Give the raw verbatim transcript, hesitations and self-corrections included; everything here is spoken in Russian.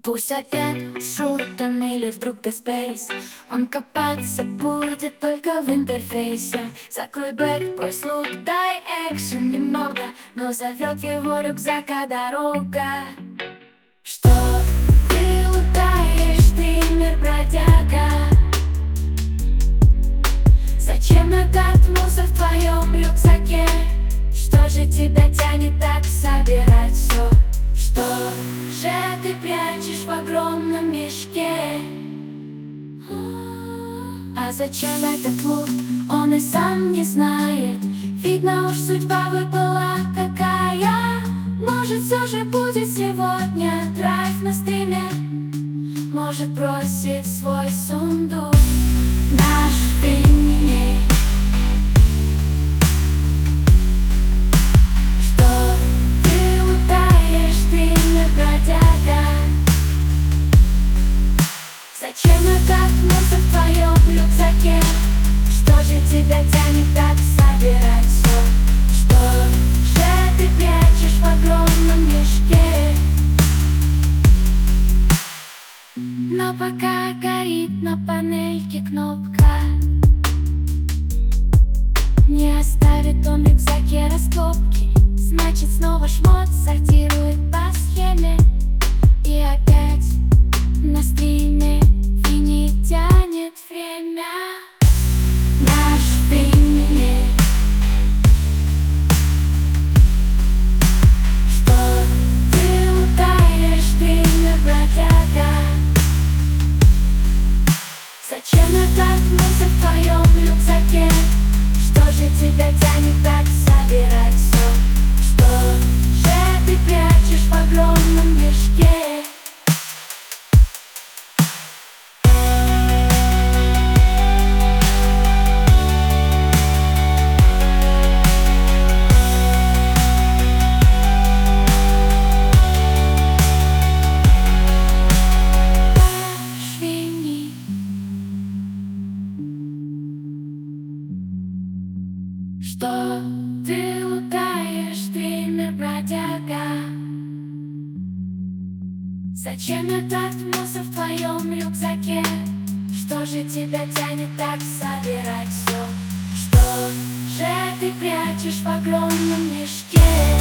Пусть опять шутан или вдруг ты спейс, он копаться будет только в интерфейсе. Закрой бэк, брось лук, дай экшен немного, но зовет его рюкзака дорога. Что ты лутаешь, ты мир бродяга? Зачем этот мусор в твоем рюкзаке? Что же тебя тянет так собирать все? Что же ты прячешь в огромном мешке? А зачем этот лут, он и сам не знает. Видно уж судьба выпала такая. Может, все же будет сегодня драйв на стриме. Может, бросит свой сундук наш Винни. Что ты лутаешь, ты не бродяга? Зачем этот мусор в твоем рюкзаке? Что же тебя тянет так собирать все? Что же ты прячешь в огромном мешке? Но пока горит на панельке кнопка, не оставит он в рюкзаке раскопки. Значит, снова шмот сортирует по схеме. И опять на стриме Винни тянет время. Наш Винни. Что ты лутаешь, ты не бродяга? Зачем этот мусор в твоем рюкзаке? Что же тебя тянет так собирать все? Что же ты прячешь в огромном мешке? Что ты лутаешь, ты мир бродяга? Зачем этот мусор в твоем рюкзаке? Что же тебя тянет так собирать все? Что же ты прячешь в огромном мешке?